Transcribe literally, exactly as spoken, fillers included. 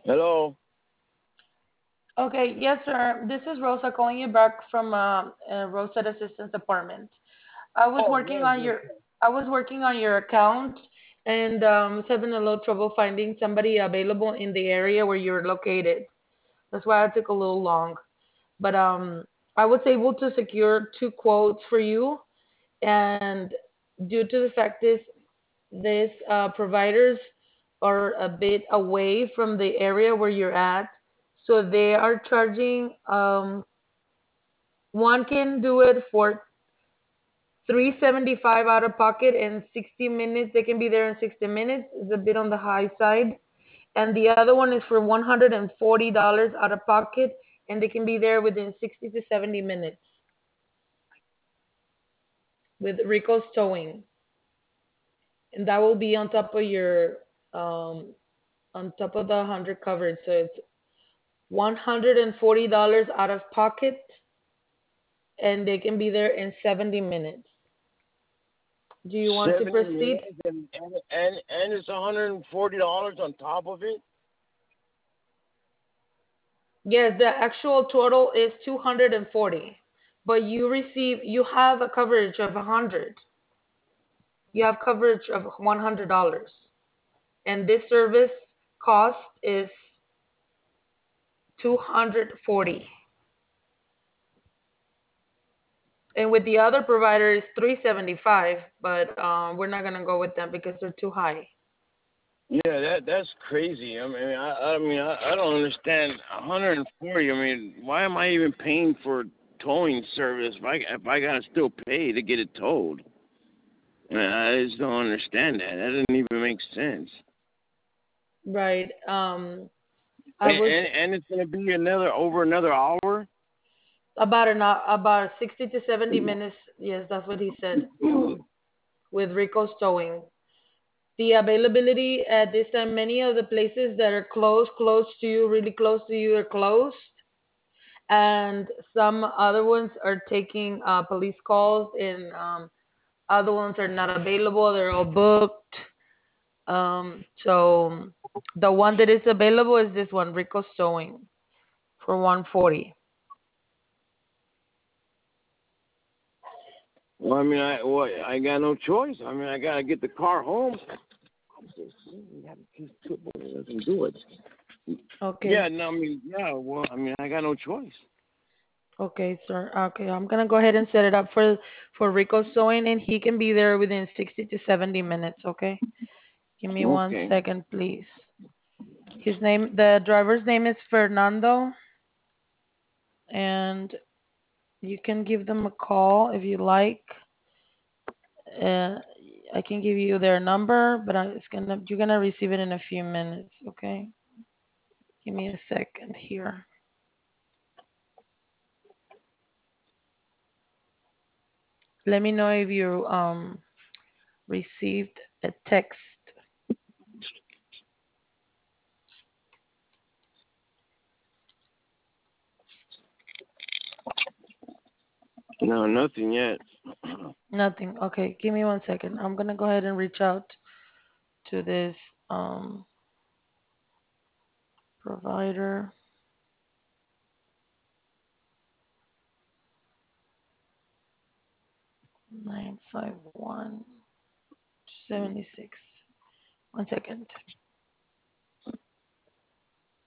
Hello. Okay, yes, sir. This is Rosa calling you back from uh, uh, Rosetta Assistance Department. I was Oh working yes, on yes. your I was working on your account and um, was having a little trouble finding somebody available in the area where you're located. That's why it took a little long. But um, I was able to secure two quotes for you, and due to the fact is these uh, providers are a bit away from the area where you're at, so they are charging. Um, one can do it for three seventy-five out of pocket in sixty minutes. They can be there in sixty minutes. It's a bit on the high side. And the other one is for one hundred forty dollars out of pocket, and they can be there within sixty to seventy minutes with Rico's towing. And that will be on top of your um on top of the one hundred coverage. So it's one hundred forty dollars out of pocket, and they can be there in seventy minutes. Do you want to Seventy proceed? minutes and and and, and it's one hundred and forty dollars on top of it. Yes, the actual total is two hundred forty, but you receive you have a coverage of one hundred. You have coverage of one hundred dollars, and this service cost is two hundred forty. And with the other provider is three seventy-five, but um, we're not gonna go with them because they're too high. Yeah, that that's crazy. I mean, I I mean, I, I don't understand. one hundred and forty. I mean, why am I even paying for towing service if I if I gotta still pay to get it towed? I, mean, I just don't understand that. That doesn't even make sense. Right. Um, I And was and, and it's gonna be another over another hour. about an hou- about sixty to seventy minutes. Yes, that's what he said. With Rico's towing. The availability at this time, many of the places that are close, close to you, really close to you, are closed, and some other ones are taking uh, police calls, and um, other ones are not available. They're all booked. Um, so the one that is available is this one, Rico's Towing, for one forty. Well, I mean, I well, I got no choice. I mean, I gotta get the car home. I'm so sorry. We have a piece of football that doesn't do it. Yeah, Okay. no, I mean, yeah. Well, I mean, I got no choice. Okay, sir. Okay, I'm gonna go ahead and set it up for for Rico's Towing, and he can be there within sixty to seventy minutes. Okay. Give me one Okay. second, please. His name, the driver's name is Fernando, and you can give them a call if you like. Uh, I can give you their number, but I- it's gonna you're gonna receive it in a few minutes. Okay. Give me a second here. Let me know if you um received a text. No, nothing yet. Nothing. Okay. Give me one second. I'm gonna go ahead and reach out to this um provider. Nine five one seventy six. One second.